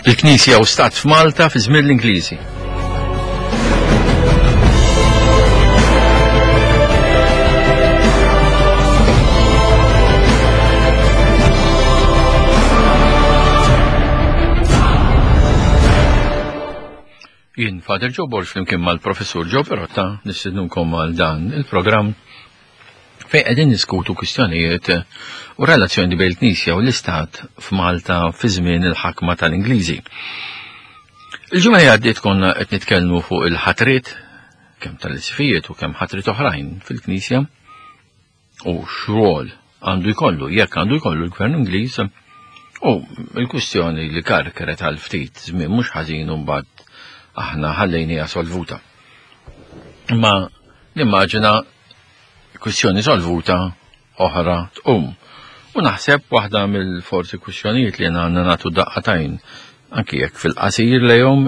Il-Knisja u Stat f'Malta fi żmien l-Ingliżi. Jien Fader Joe Borg flimkien mal-Professur Joe Perotta nistidnunkom għal dan il-programm fejn qegħdin niskutu kwistjonijiet u relazzjoni bejn il-Knisja u l-Istat f'Malta fi żmien il-ħakma tal-Ingliżi. Il-ġimgħa li għaddiet konna qed nitkellmu fuq il-ħatriet kemm tal-isfijiet u kemm ħatriet oħrajn fil-Knisja u x'rwol għandu jkollu jekk għandu jkollu l-Gvern Ingliż u l-kwistjoni li karkeret għal ftit żmien mhux ħażin u mbagħad aħna ħallejnija solvuta. Imma nimmaġina kwistjoni solvuta oħra tqum. U naħseb waħda mill-forsi kwistjonijiet li għandna nagħtu daqqatajn anki jekk fil-qasir lejhom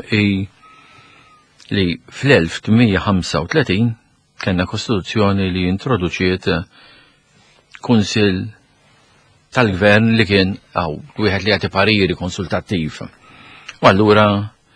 li fl-1835 kellna kostituzzjoni li introduċiet kunsil tal-gvern li kien wieħed li jagħti pariri konsultattiv. U allura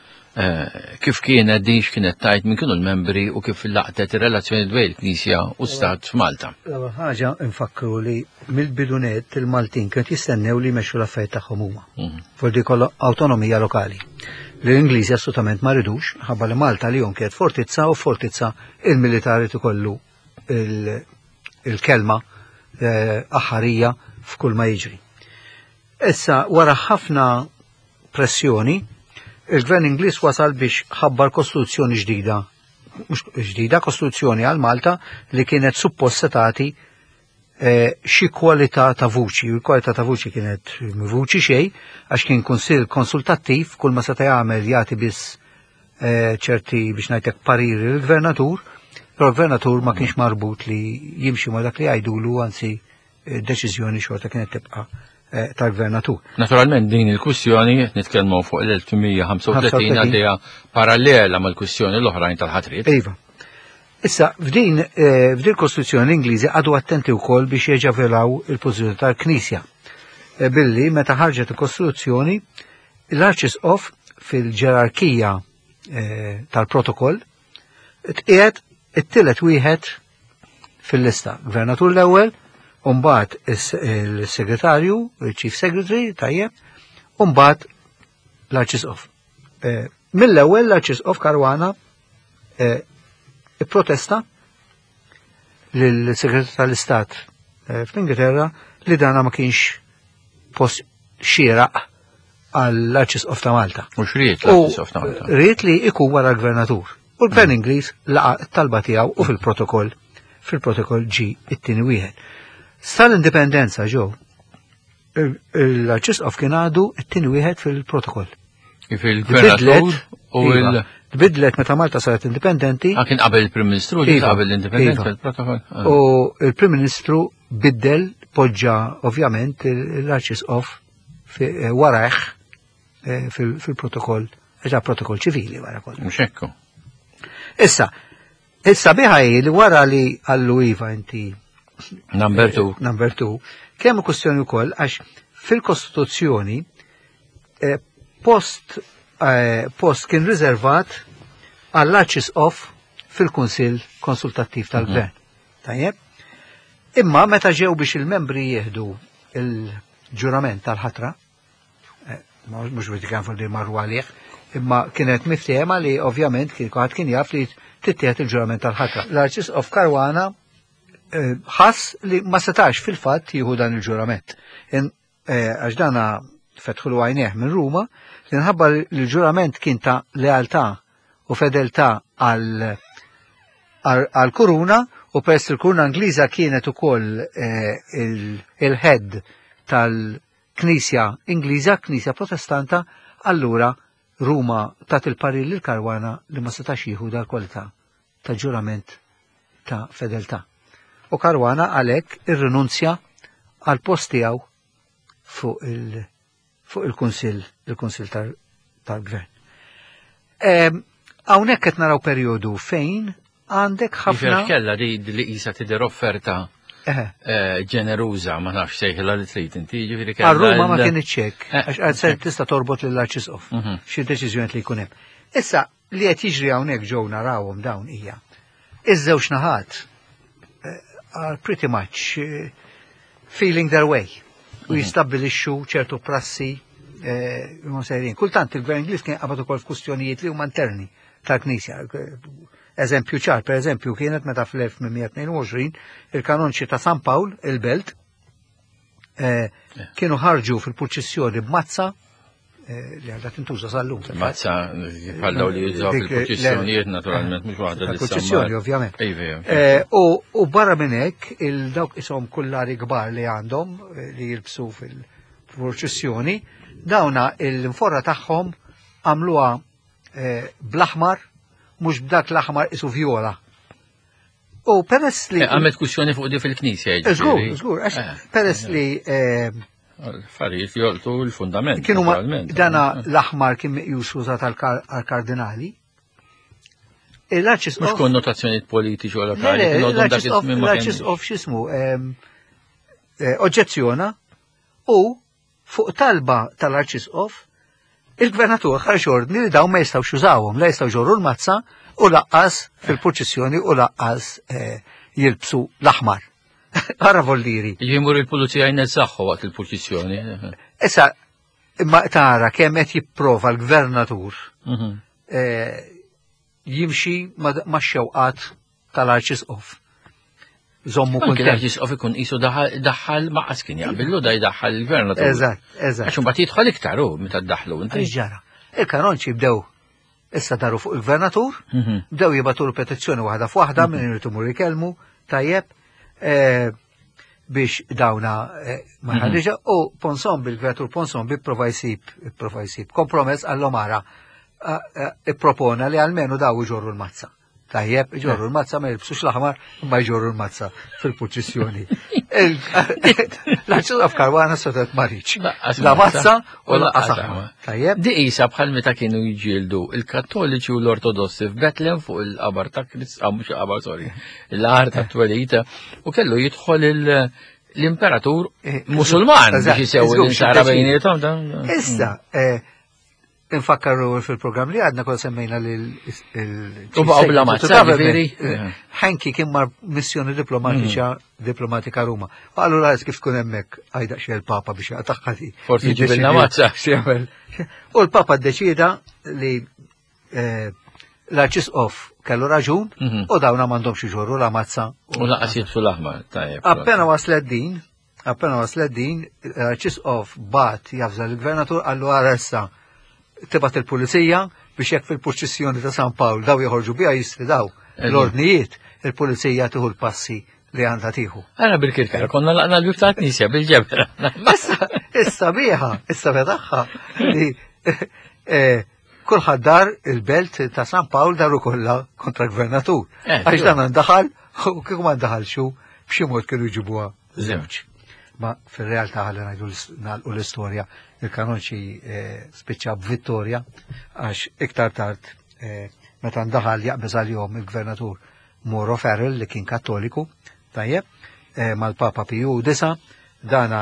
kif kienet din x'kienet tajt min kienu l-membri u kif laqtet ir-relazzjoni bejn il-Knisja u Stat f'Malta. L-ewwel ħaġa nfakru li mill-bidunet il-Maltin kienu jistennew li jmexxu l-affarijiet tagħhom huma. Forsi jkollha awtonomija lokali. L-Ingliżi assolutament ma ridux, ħabba li Malta li jom kienet fortizza u fortizza il-militari tkollu il-kelma aħħarija f'kull ma jiġri. Issa wara ħafna pressjoni il-Gvern Ingliż wasal biex ħabbar kostituzzjoni ġdida, mhux ġdida, kostituzzjoni għal Malta li kienet suppost tagħti xi kwalità ta' vuċi, u l-kwalità ta' vuċi kienet vuċi xejn għax kien kunsill konsultattiv kull ma seta' jagħmel jagħti biss ċerti biex ngħidlek pariri l-Gvernatur, però l-Gvernatur ma kienx marbut li jimxi ma dak li jgħidulu anzi deċiżjoni xorta kienet tibqa' tal-Gvernatur. Naturalment din il-kwistjoni nitkellmu fuq l-1835 għaddejja parallela mal-kwistjoni l-oħrajn tal-ħatriet. Iva. Issa f'din kostituzzjoni Ingliżi għadu attenti wkoll biex jeġavelaw il-pożizzjoni tal-Knisja. Billi meta ħarġet il-Kostituzzjoni l-Arċisqof fil-ġerarkija tal-protokoll tqiegħed it-tielet wieħed fil-lista. Gvernatur l-ewwel, umbat il-segretarju, il-chief secretary, tajjeb, umbat l-Arċisqof. Mill-ewwel l-Arċisqof Karwana protesta lill-segretarju tal-Istat fl-Ingilterra li dana ma kienx post xieraq għall-Arċisqof ta' Malta. U xriet l-Arċisqof ta' Malta? Riet li ikun wara l-Gvernatur. U l-Gvern Ingliż laqa t-talba tiegħu u fil-protokoll ġi it-tieni wieħed. Sal-indipendenza ġew l-Arċisqof kien għadu t-tieni wieħed fil-protokoll. Fil-Gvernatur u tbidlet meta Malta saret indipendenti. Kien qabel il-Prim Ministru li qabel l-indipendenza fil-protokoll. U il-Prim Ministru biddel poġġa ovvjament l-Arċisqof warajh fil-protokoll, protokoll ċivili wara kollu. Mhux hekk. Issa biħaj li wara li għallu iva inti Number two. Kemm kwestjoni wkoll għax fil-Kostituzzjoni post kien riservat għall-Arċisqof fil-Kunsill Konsultattiv tal-Gvern. Tajjeb? Imma meta ġew biex il-membri jieħdu il-ġurament tal-ħatra, mhux biex kien fordi marru għalih, imma kienet miftehma li ovvjament kien jaf li tittieħed il-ġurament tal-ħatra. L-Arċisqof Karwana ħass li ma setax fil-fatt jieħu dan il-ġurament. Għax dana fetħulu għajneħ minn Ruma, li nħabba l-ġurament kien ta' lealtà u fedeltà għal-kuruna u peress il-kuruna Ingliża kienet ukoll il-head tal-Knisja Ingliża, Knisja Protestanta, allura Ruma tat il-parir lil Karwana li ma setax jieħu dal-kwalità ta' ġurament ta' fedeltà. U Karwana għalhekk irrinunzja għal post tiegħu fuq il-Kunsill tal-Gvern. Hawnhekk qed naraw perjodu fejn għandek ħafna. Kella li qisha tidher offerta ġeneruża, ma nafx sejħilha li trid inti, ġifieri Għal-Ruma ma kienx hekk, għax għad ser tista' torbot lill-Arċisqof xi deċiżjoni li jkun hemm. Issa li qed jiġri hawnhekk ġew narawhom dawn hija. Iż-żewġ naħat are pretty much feeling their way u jistabbilixxu ċertu prassi sejrin. Kultant il-Gvern Ingliż kien qabad ukoll f'kwistjonijiet li huma interni tal-Knisja. Eżempju ċar, per eżempju, kienet meta fl-1822 il-kanonċi ta' San Pawl, il-Belt, kienu ħarġu fil-proċessjoni b'mazza li għadha tintuża sal-lum. Mazza bħallaw li jużaw fil-proċessjonijiet naturalment mhux waħda li proċessjoni ovvjament. U barra minn hekk il-dawk ishom kullari kbar li għandhom li jilbsu fil-proċessjoni, dawna l-inforra tagħhom għamluha bl-aħmar mhux b'dak l-aħmar isu vjola. U peress li għamet kwistjoni fuq di fil-Knisja. Żgur, għax peress li affarijiet jolqtu l-fundament. Kienu dana l-aħmar kien meqjus użat għal-kardinali. Mhux konnotazzjonijiet politiċi u lokali. L-Arċisqof x'ismu oġġezzjona u fuq talba tal-Arċisqof il-gvernatur ħarġ ordni li dawn ma jistgħux jużawhom, la jistgħu ġorru l-mazza u laqqas fil-proċessjoni u laqqas jilbsu l-aħmar. Ara volliri. Jimur il-pulizija jnezzaħħu waqt il-proċessjoni. Issa, imma tara kemm qed jipprova l-gvernatur jimxi ma' xewqat tal-Arċisqof. Zommu kuntent. L-Arċisqof ikun qisu daħħal maqqas kien jaqbillu da jdaħħal il-gvernatur. Eżatt. Għax imbagħad jidħol iktar hu meta ddaħħlu inti. Ġara. Il-kanonċi bdew issa daru fuq il-gvernatur, bdew jibatu petizzjoni waħda f'waħda minn irid imur ikellmu tajjeb biex dawna ma ħarriġa u Ponson bil-gvernatur Ponson prova jsib kompromess għall-Omara ippropona li almenu daw iġorru l-mazza. Tajjeb, iġorru l-mazza ma jilbsux l-aħmar ma jġorru l-mazza fil-proċessjoni. L-Arċisqof Karwana sotet marriċ. La mazza u la aħmar. Tajjeb. Di qisha bħal meta kienu jġieldu il-Kattoliċi u l-Ortodossi f'Betlem fuq il-qabar ta' Krist, mhux qabar sorry, l-ar ta' Twelita u kellu jidħol l-Imperatur Musulman biex jisewwi l-insara bejniethom. Issa, infakkaru fil-programm li għadna kol semmejna U baqgħu bla mazza, Hanki kien mar missjoni diplomatika Ruma. U allura kif tkun hemmhekk għajda xi l-Papa biex jaqtaħħadi. Forsi ġibilna mazza. U l-Papa ddeċida li l-Arċisqof kellu raġun u dawna m'għandhomx iġorru la mazza. U laqas jitfu l-aħmar, tajjeb. Appena waslet din, l-Arċisqof bat jafża l-Gvernatur għallu għaressa tibat il-pulizija biex jekk fil-proċessjoni ta' San Pawl daw joħorġu biha jisfidaw l-ordnijiet, il-pulizija tieħu l-passi li għandha tieħu. Għana bil-kirkar, konna laqna l-bib ta' Knisja bil-ġebra. Issa biha, issa fetaħħa li kulħadd dar il-belt ta' San Pawl daru kollha kontra l-gvernatur. Għax dan għandaħal u kieku ma ndaħalxu b'xi mod kienu jġibuha żewġ. Ma fil-realtà ħalli ngħidu l-istorja il-kanonċi spiċċa b'vittorja għax iktar tard meta ndaħal jaqbeż għalihom il-gvernatur Mauro Ferrell li kien Kattoliku, tajjeb, mal-Papa Piju IX, dana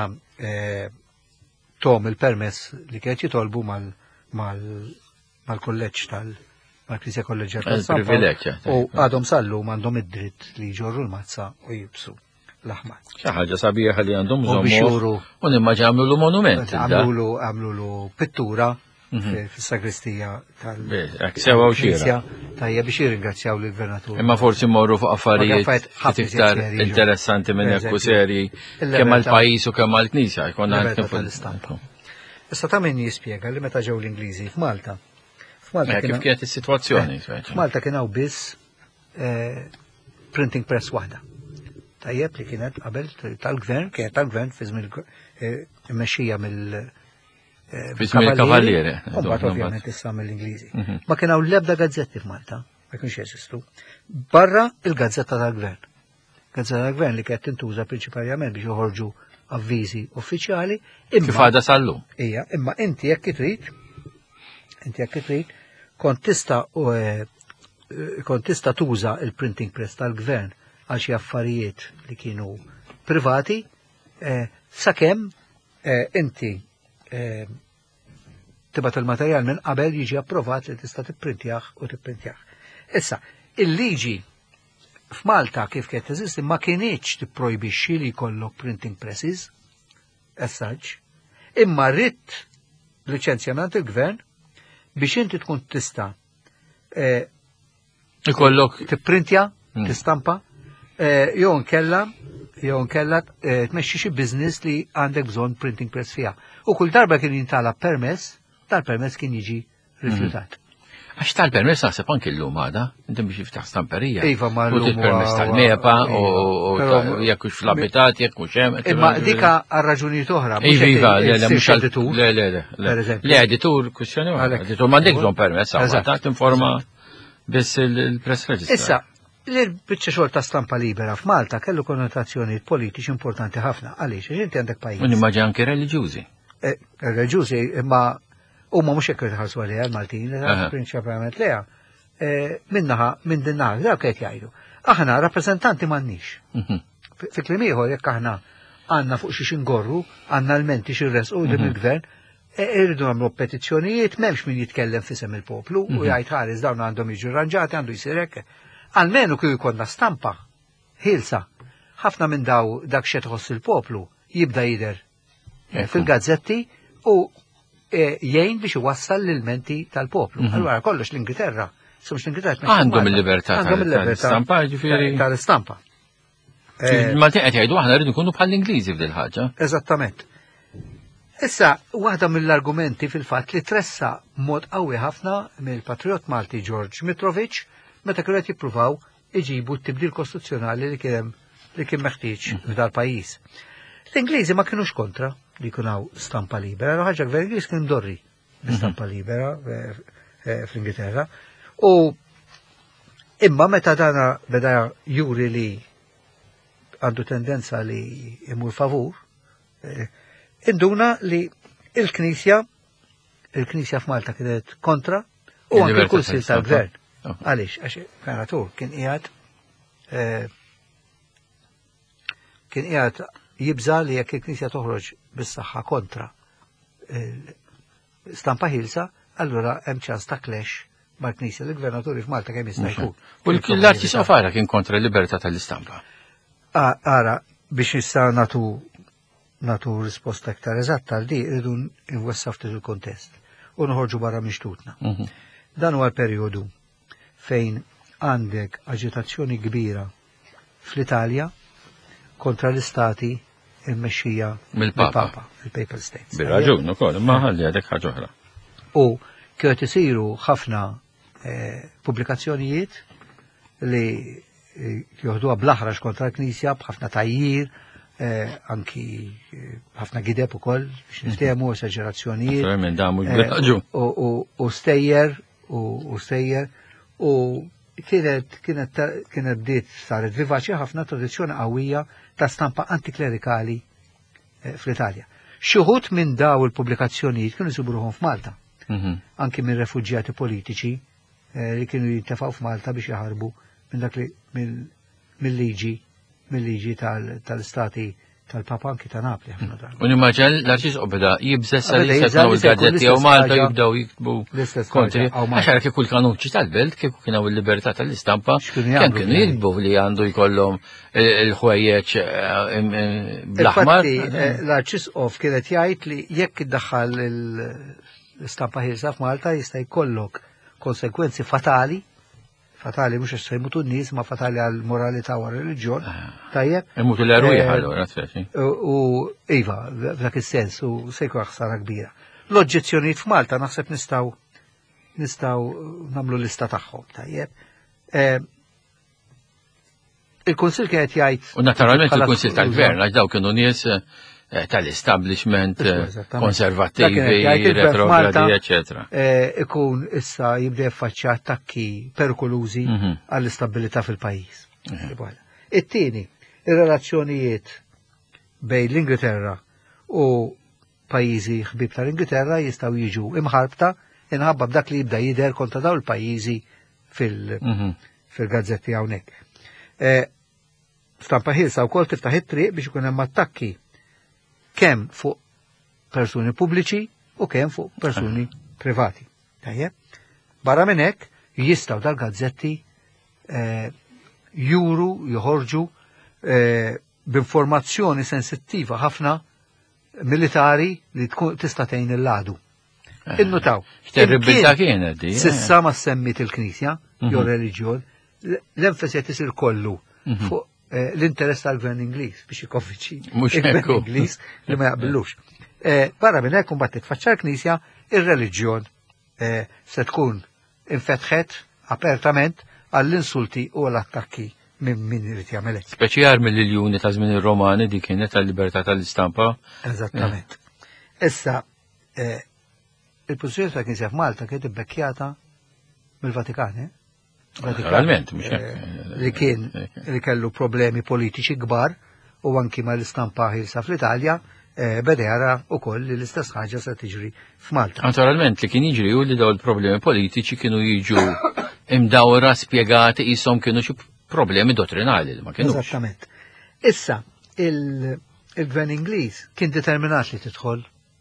tom il-permess li kien jitolbu mal-kolleġġ mal-Knisja Kolleġġjat tal-San Pawl u għadhom sallu m'għandhom id-dritt li jġorru l-mazza u jibsu l-aħmar. Xi ħaġa sabiħa li għandhom żommu u nimmaġi għamlu monument. Għamlu pittura fis-sagristija tal-Knisja tajja biex jirringrazzjaw lill-Gvernatur. Imma forsi mmorru fuq affarijiet iktar interessanti minn hekk u serji kemm għall-pajjiż u kemm għall-Knisja jkollna tal-istampa. Issa ta' min jispjega li meta ġew l-Ingliżi f'Malta. Kif kienet is-sitwazzjoni? F'Malta kien hawn biss printing press waħda. Tajjeb li kienet qabel tal-gvern, kienet tal-gvern fi żmien immexxija mill-Kavallieri. Mbagħad ovvjament issa mill-Ingliżi. Ma kien hawn l-ebda gazzetti f'Malta, ma kienx jeżistu. Barra il-gazzetta tal-gvern. Gazzetta tal-gvern li kienet tintuża prinċipalment biex joħorġu avviżi uffiċjali. Kif għadha sal-lum. Ija, imma inti jekk trid kont tista' tuża il-printing press tal-gvern għal xi affarijiet li kienu privati sakemm inti tibgħat il-materjal minn qabel jiġi approvat li tista' tipprintjah u tipprintjah. Issa, il-liġi f'Malta kif kienet teżisti ma kienx tipprojbixxi li jkollok printing presses as such, imma rrid liċenzjament il-gvern biex inti tkun tista' ikollok tipprintja, tistampa, jew nkella tmexxi xi business li għandek bżonn printing press fiha. U kull darba kien jintalab permess, tal-permess kien jiġi rifjutat. Għax tal-permess naħseb anke llum għada, inti biex jiftaħ stamperija. Iva ma U permess tal-mepa u jekk hux fl-abitat, jekk hux hemm. Imma dika għal raġunijiet oħra. Iva, mhux editur. Le editur kwistjoni oħra. Editur m'għandek bżonn permess għawda tinforma biss il-press register. Issa, l-biċċa xogħol ta' stampa libera f'Malta kellu konnotazzjoni politiċi importanti ħafna. Għaliex, inti għandek pajjiż. U nimmaġi anke reliġjużi. Reliġjużi, imma huma mhux hekk jitħallsu għaliha l-Maltin, prinċipalment leha. Minnaħa minn din naħa, dak qed jgħidu. Aħna rappreżentanti m'għandniex. Fi kliem ieħor jekk aħna għandna fuq xi ingorru, għandna l-menti xi resqu dim il-gvern, irridu nagħmlu petizzjonijiet, m'hemmx min jitkellem fisem il-poplu u jgħid ħares dawn għandhom jiġu rranġati, għandu jsir hekk. Almenu kieku jkollna stampa ħilsa. Ħafna minn dak xi tħoss il-poplu jibda jidher fil-gazzetti u jgħin biex iwassal l-menti tal-poplu. Allura kollox l-Ingilterra, għandhom il-libertà tal-istampa, ġifieri tal-istampa. Maltin qed jgħidu aħna rridu nkunu bħall-Ingliżi f'dil ħaġa. Eżattament. Issa, waħda mill-argumenti fil-fatt li tressa mod qawwi ħafna mill-patriot Malti George Mitrovic meta kienu qed jippruvaw iġibu t-tibdil kostituzzjonali li kien meħtieġ f'dal pajjiż. L-Ingliżi ma kienux kontra li jkun hawn stampa libera, ħaġa gvern Ingliż kien dorri stampa libera fl-Ingilterra. U imma meta dana beda juri li għandu tendenza li imur favur, induna li il-Knisja f'Malta kienet kontra u anke l-Kunsil tal-Gvern. Għaliex, għax il-Gvernatur kien qiegħed jibża li jekk il-Knisja toħroġ bis-saħħa kontra stampa ħilsa, allura hemm ċans ta' clash mal-Knisja. L-Gvernaturi f'Malta kemm jista' jkun. U l-Arċisqof Ofara kien kontra l-libertà tal-istampa. Ara, biex nista' natu risposta iktar eżatta għal di, rridu nwessaw ftit il-kontest u noħorġu barra mixtutna. Dan huwa l-perjodu fejn għandek aġitazzjoni kbira fl-Italja kontra l-istati immexxija mill-Papa, il-Papal States. Bir-raġun ukoll, imma ħalli għadek ħaġa oħra. U kienet isiru ħafna pubblikazzjonijiet li joħduha bl-aħraġ kontra l-Knisja b'ħafna tajjir, anki ħafna gideb ukoll biex niftehmu esaġerazzjonijiet u stejjer u kienet bdiet saret vivaċi ħafna tradizzjoni qawwija ta' stampa antiklerikali fl-Italja. Xi wħud minn daw il-pubblikazzjonijiet kienu jsiburuhom f'Malta, anki minn refuġjati politiċi li kienu jintefgħu f'Malta biex jaħarbu minn dak li mill-liġi tal-istati tal-Papa anki ta' Napli. U nimmaġan l-Arċisqof beda jibżessa li setnaw il-gazzetti għaw Malta jibdaw jiktbu kontri. Għaxara kieku l-kanuċi tal-belt, kieku kienaw il-libertà tal-istampa, kien kienu jikbu li għandu jkollhom il-ħwejjeċ bl-aħmar. L-Arċisqof kienet jgħid li jekk iddaħħal l-istampa ħilsa f'Malta jista' jkollok konsekwenzi fatali mhux għax se jmutu n-nies ma fatali għal moralità u reliġjon. Tajjeb. Imutu l-erwieħ allura u iva, f'dak is-sens u se jkun ħsara kbira. L-oġġezzjonijiet f'Malta naħseb nistgħu nagħmlu lista tagħhom, tajjeb. Il-Kunsill kienet jgħid. U naturalment il-Kunsill tal-Gvern għax daw kienu nies tal-establishment konservattivi, retrogradi, eccetera. Ikun issa jibda jaffaċċja attakki perikolużi għall-istabilità fil-pajjiż. It-tieni, ir-relazzjonijiet bejn l-Ingilterra u pajjiżi ħbib tal-Ingilterra jistgħu jiġu imħarbta inħabba b'dak li jibda jidher kontra dawn il-pajjiżi fil-gazzetti hawnhekk. stampa ħilsa wkoll tiftaħ it-triq biex ikun hemm attakki kemm fuq persuni pubbliċi u kemm fuq persuni privati. Tajjeb? Barra minn hekk jistgħu dal-gazzetti juru joħorġu b'informazzjoni sensittiva ħafna militari li tkun tista' tgħin il-ladu. Innutaw. Terribilità kienet di. Sissa ma semmit il-Knisja, jew reliġjon, l-enfasi qed isir kollu fuq l-interess tal-Gvern Ingliż biex ikonvinċi il-Gvern Ingliż li ma jaqbillux. Barra minn hekk imbagħad titfaċċa l-Knisja, ir-reliġjon se tkun infetħet apertament għall-insulti u l-attakki minn min irid jagħmel hekk. Speċjar mill-iljuni ta' żmien ir-Romani di kienet tal-libertà tal-istampa. Eżattament. Issa il-pożizzjoni tal-Knisja f'Malta kienet ibbekkjata mill-Vatikan, Naturalment, li kellu problemi politiċi kbar u anki ma l-istampa ħilsa fl-Italja beda jara wkoll li l-istess ħaġa se tiġri f'Malta. Naturalment li kien jiġri u li daw il-problemi politiċi kienu jiġu imdawra spjegati qishom kienu xi problemi dottrinali li ma kienux. Eżattament. Issa il-Gvern Ingliż kien determinat li tidħol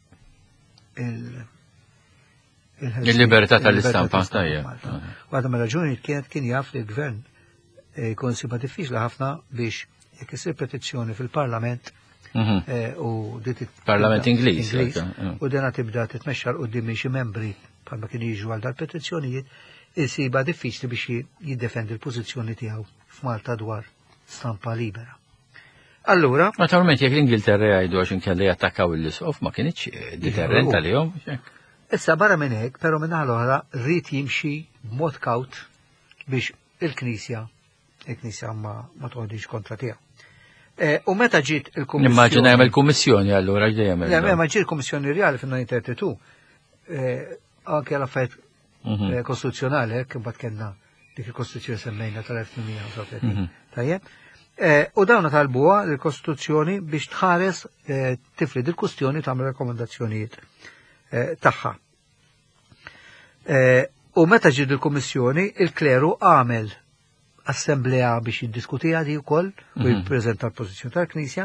il-libertà tal-istampa tajja. Għadha ma raġuni kien jaf li l-Gvern jkun siba diffiċli ħafna biex jekk isir petizzjoni fil-Parlament u Parlament Ingliż u dena tibda titmexxar quddiem xi membri bħalma kien jiġu għal dal-petizzjonijiet isiba diffiċli biex jiddefendi l-pożizzjoni tiegħu f'Malta dwar stampa libera. Allura, naturalment jekk l-Ingilterra jgħidu għax inkella jattakkaw il-isqof ma kienx deterrent għalihom. Issa barra minn hekk, però minn l-oħra rrid jimxi b'mod kawt biex il-Knisja ma tgħodix kontra tiegħu. U meta ġiet il-Kummissjoni. Nimmaġina jagħmel kummissjoni allura x'dej jagħmel. Ma ġiet il-Kummissjoni Reali fin-1932 anke l-affarijiet kostituzzjonali hekk imbagħad kellna dik il-Kostituzzjoni semmejna tal-1835. Tajjeb? U dawna talbuha l-Kostituzzjoni biex tħares tifrid il-kustjoni tagħmel rekomendazzjonijiet tagħha. U meta ġiet il-Kummissjoni, il-Kleru għamel assembleja biex jiddiskutija di wkoll u jippreżenta l-pożizzjoni tal-Knisja.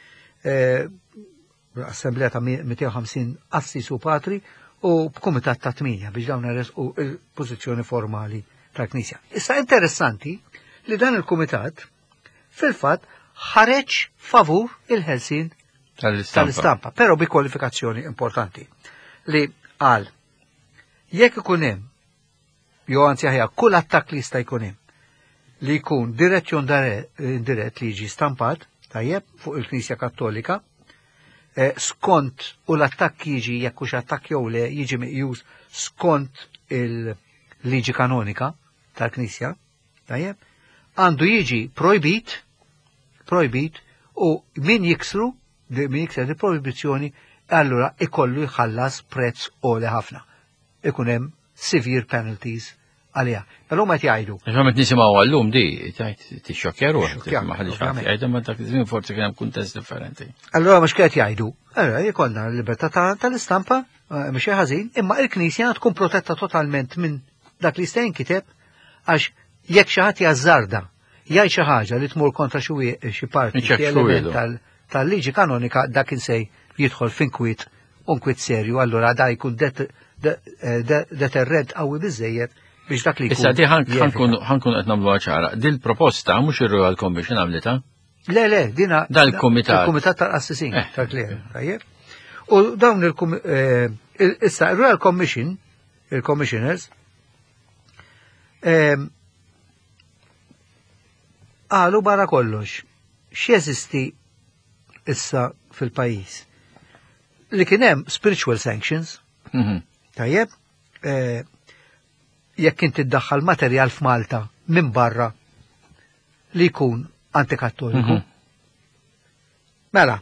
Assembleja ta' 250 assis u patri u b'kumitat ta' 8 biex dawn u il-pożizzjoni formali tal-Knisja. Issa interessanti li dan il-kumitat fil-fatt ħareġ favur il-ħelsin tal-istampa, però bi kwalifikazzjoni importanti li qal jekk ikun hemm jew anzi aħjar kull attakk li jista' jkun hemm li jkun dirett jew indirett li jiġi stampat tajjeb fuq il-Knisja Kattolika skont u l-attakk jiġi jekk hux attakk jew le jiġi miqjus skont il-liġi kanonika tal-Knisja tajjeb għandu jiġi projbit u min jiksru il-proibizzjoni allura ikollu jħallas prezz għoli ħafna. Ikun hemm severe penalties għalija. Però ma jgħidu. Ġamet nisimgħu għallum di, tixxokkjaru, ma ħadix jgħidu ma dak iż-żmien forsi kien hemm kuntest differenti. Allura mhux kienet jgħidu. Allura jkollna l-libertà tal-istampa mhux ħażin, imma l-Knisja tkun protetta totalment minn dak li jista' jinkiteb għax jekk xi ħadd jażarda jgħid xi ħaġa li tmur kontra xi parti tal-liġi kanonika dak insej jidħol f'inkwiet u nkwiet serju, allura da jkun deterrent qawwi biżejjed biex dak li jkun. Issa di ħankun qed nagħmluha ċara. Din proposta mhux ir-Royal Commission għamlitha? Le, dina dal-Kumitat. Il-Kumitat tal-Assisin tal-Kler, tajjeb. U dawn issa il-Royal Commission, il-Commissioners, qalu barra kollox x'jeżisti issa fil-pajjiż. Li kien hemm spiritual sanctions, tajjeb, jekk inti ddaħħal materjal f'Malta minn barra li jkun antikattoliku. Mela,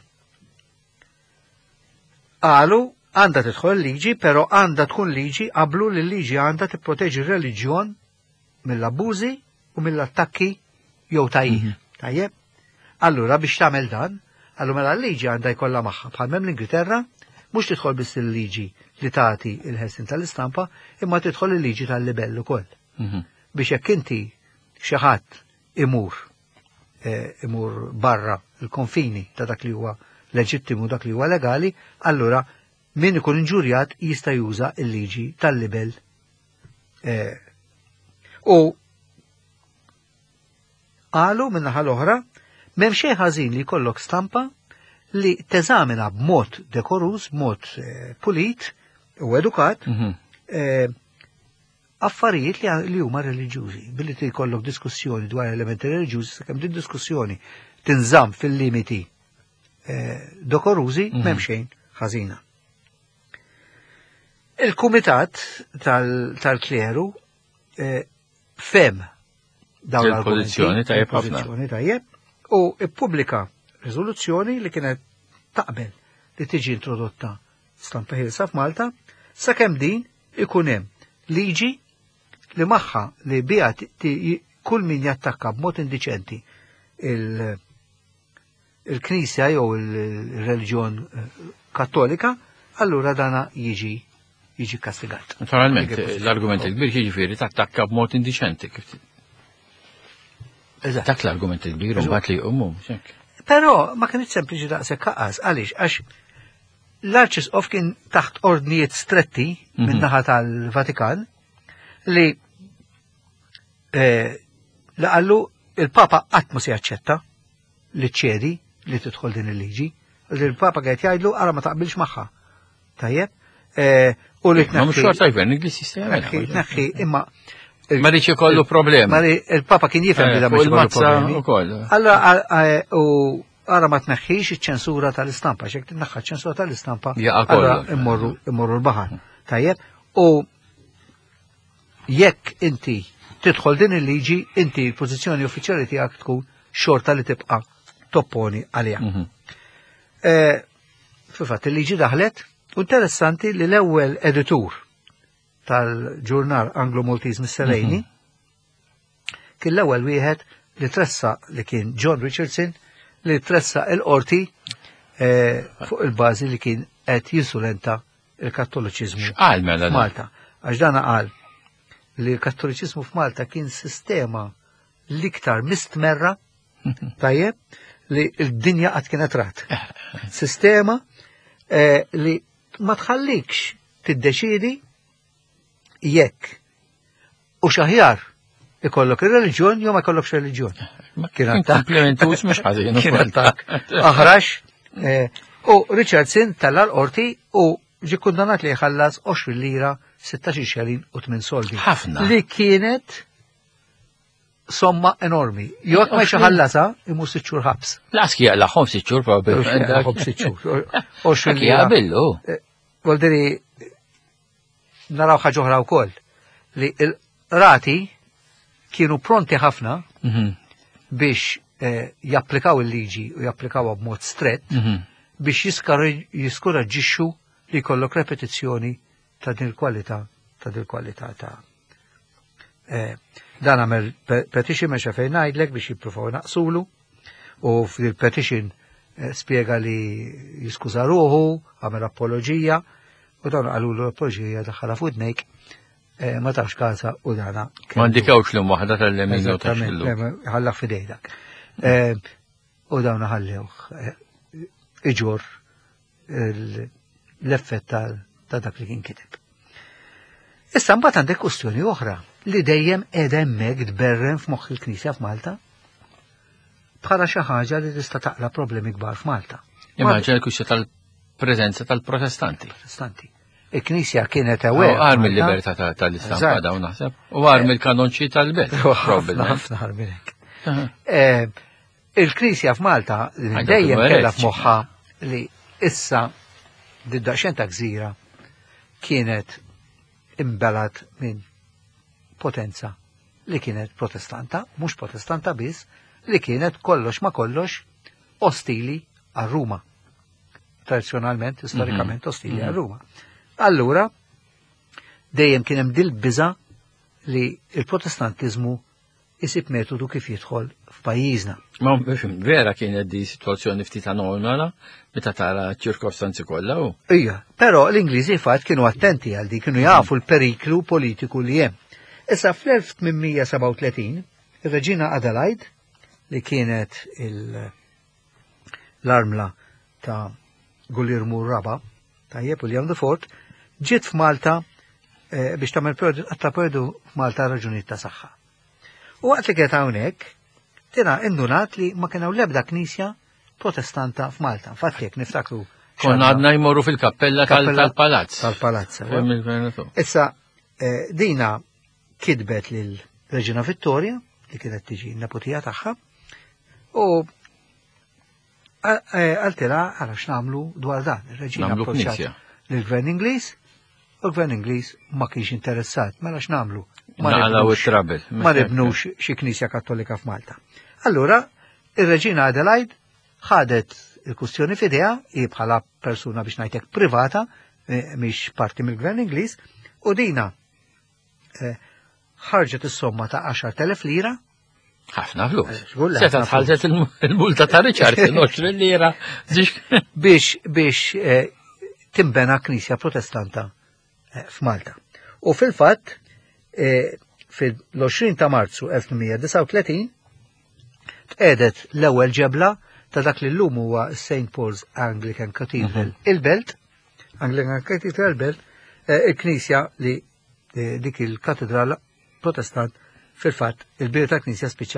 qalu għandha tidħol liġi, però għandha tkun liġi qablu li l-liġi għandha tipproteġi r-reliġjon mill-abbużi u mill-attakki jew tajjib. Tajjeb? Allura biex tagħmel dan, allura mela l-liġi għandha jkollha magħha bħal m'hemm l-Ingilterra mhux tidħol biss il-liġi li tagħti il-ħelsin tal-istampa, imma tidħol il-liġi tal-libell ukoll. Biex jekk inti xi ħadd imur imur barra il-konfini ta' dak li huwa leġittimu dak li huwa legali, allura min ikun inġurjat jista' juża il-liġi tal-libel. U qalu min-naħa l-oħra m'hemm xejn ħażin li jkollok stampa li teżamina b'mod dekoruż, b'mod pulit u edukat affarijiet li huma reliġjużi. Billi tkollok diskussjoni dwar elementi reliġjużi, sakemm din diskussjoni tinżamm fil-limiti dekorużi m'hemm xejn ħażina. Il-Kumitat tal-Kleru fem dawn il-pożizzjoni tajjeb ħafna. U ippubblika riżoluzzjoni li kienet taqbel li tiġi introdotta stampa ħilsa f'Malta sakemm din ikun hemm liġi li magħha li biha kull min jattakka b'mod indiċenti il-Knisja jew il-reliġjon Kattolika, allura dana jiġi kastigat. Naturalment, l-argument il-kbir jiġifieri tattakka b'mod indiċenti. Dak l-argument il-kbir u mbagħad li jqumu. Però ma kienx sempliċi daqshekk kaqqas, għaliex għax l-Arċisqof kien taħt ordnijiet stretti min-naħa tal-Vatikan li qallu il-Papa qatt ma se jaċċetta li ċedi li tidħol din il-liġi. Il-Papa qed jgħidlu ara ma taqbilx magħha. Tajjeb? U li mhux xorta jgvern Ingliż jista' tneħħi imma ma rridx ikollu problemi. Ma il-Papa kien jifhem li da mhux ikollu problemi. Allora ara ma tneħħix iċ-ċensura tal-istampa, xek tinneħħa ċ-ċensura tal-istampa, allora immorru l-baħar. Tajjeb? U jekk inti tidħol din il-liġi, inti l-pożizzjoni uffiċjali tiegħek tkun xorta li tibqa' topponi għaliha. Fil-fatt il-liġi daħlet, u interessanti li l-ewwel editur tal-ġurnal Anglo-Maltese Miscellany kien l-ewwel wieħed li tressa li kien John Richardson li tressa il-qorti fuq il-bażi li kien qed jinsulenta il-Kattoliċiżmu f'Malta. Għax dana qal li l-Kattoliċiżmu f'Malta kien sistema l-iktar mistmerra tajjeb li l-dinja qatt kienet rat. Sistema li ma tħallikx tiddeċidi jekk u xaħjar ikollok ir-reliġjon jew ma jkollokx reliġjon. Kien komplementus mhux ħażin. Kien attak aħrax u Richardson tella l-qorti u ġie kundannat li jħallas 20 lira 16 xelin u 8 soldi. Ħafna. Li kienet somma enormi. Jekk ma jxaħallasa imur 6 xhur ħabs. Laski jaqlaħom 6 xhur probabli. Jaqlaħom 6 xhur. 20 lira. Jabillu. Voldiri naraw ħaġa oħra wkoll li l-rati kienu pronti ħafna biex japplikaw il-liġi u japplikawha b'mod strett biex jiskoraġġixxu li jkollok repetizzjoni ta' din il-kwalità ta' dan għamel petition meċa fejn ngħidlek biex jippruvaw naqsulu u fil-petition spjega li jiskuża ruħu, għamel apologija u dawn qalu l-apologija daħħala f'udnejk ma tafx kaza u dana. Ma ndikawx l-um waħda tal-lemin u tax-xillu. Ħallaq f'idejdak. U dawna ħallewh iġur l-effett ta' dak li kien kiteb. Issa mbagħad għandek kwestjoni oħra li dejjem qiegħda hemmhekk tberren f'moħħ il-Knisja f'Malta bħala xi ħaġa li tista' taqla problemi kbar f'Malta. Immaġina l-kwistja tal-preżenza tal-Protestanti. Il-Knisja kienet eweq. Għar mill-libertà tal-istampa daw naħseb. U għar mill-kanonċi tal-bet. Ħafna għar minnek. Il-Knisja f'Malta dejjem kellha f'moħħha li issa did-daqsxejn ta' gżira kienet imbelat minn potenza li kienet protestanta, mhux protestanta biss, li kienet kollox ma kollox ostili għal Ruma. Tradizzjonalment, storikament ostili għal Ruma. Allura, dejjem kien hemm dil-biża li il-protestantizmu isib metodu kif jidħol f'pajjiżna. Ma vera kienet di situazzjoni ftit anomala meta tara ċirkostanzi kollha u. Ija, però l-Ingliżi fatt kienu attenti għal di, kienu jafu l-periklu politiku li hemm. Issa fl-1837 ir-Reġina Adelaide li kienet l-armla ta' Guglielmo Raba, tajjeb William the Fourth, ġiet f'Malta biex tagħmel periodu f'Malta raġunijiet ta' saħħa. U waqt li kienet hawnhekk, tina indunat li ma kien hawn l-ebda knisja protestanta f'Malta. Infatti jekk niftakru. Konna għadna jmorru fil-kappella tal-palazz. Tal-palazz. Issa dina kidbet lil Reġina Vittoria li kienet tiġi naputija tagħha u għaltila għara x'namlu dwar dan. Ir-Reġina approċċat lill-Gvern Ingliż u l-Gvern Ingliż ma kienx interessat. Mela x'namlu? Ma nibnux xi knisja Kattolika f'Malta. Allura ir-Reġina Adelaide ħadet il-kustjoni fidea, bħala persuna biex ngħidlek privata, mhix parti mill-Gvern Ingliż, u dina ħarġet is-somma ta' 10,000 lira. Ħafna flus. Seta tħalġet il-multa ta' Richard 20 lira biex timbena knisja protestanta f'Malta. U fil-fatt fil-20 ta' Marzu 1839 tqedet l-ewwel ġebla ta' dak li llum huwa St. Paul's Anglican Cathedral il-Belt, Anglican Cathedral il-Belt, il-knisja li dik il-katedral protestant fil-fatt il-bir ta' knisja spiċċa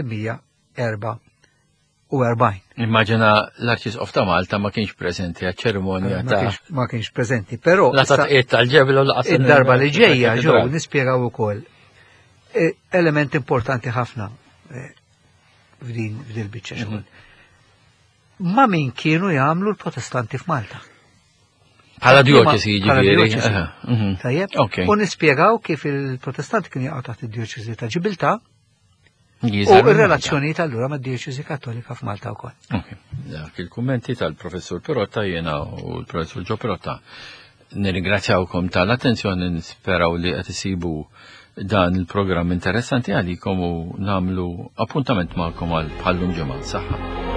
fl-1844. Immaġina l-Arċisqof ta' Malta ma kienx preżenti għaċ-ċerimonja ta' ma kienx preżenti, però la taqgħid tal-ġebel u laqas id-darba li ġejja ġew nispjegaw ukoll element importanti ħafna f'din il-biċċa xogħol. Ma min kienu jagħmlu l-protestanti f'Malta. Bħala dioċesi jiġifieri. Tajjeb. U nispjegaw kif il-protestanti kienu jaqgħu taħt id-dioċesi ta' Ġibilta u r-relazzjonijiet allura mad-dioċesi Kattolika f'Malta wkoll. Dak il-kummenti tal-Professur Pirotta jiena u l-Professur Ġo Pirotta nirringrazzjawkom tal-attenzjoni, nisperaw li qed isibu dan il-programm interessanti għalikom u nagħmlu appuntament magħkom għal bħallum ġimgħa saħħa.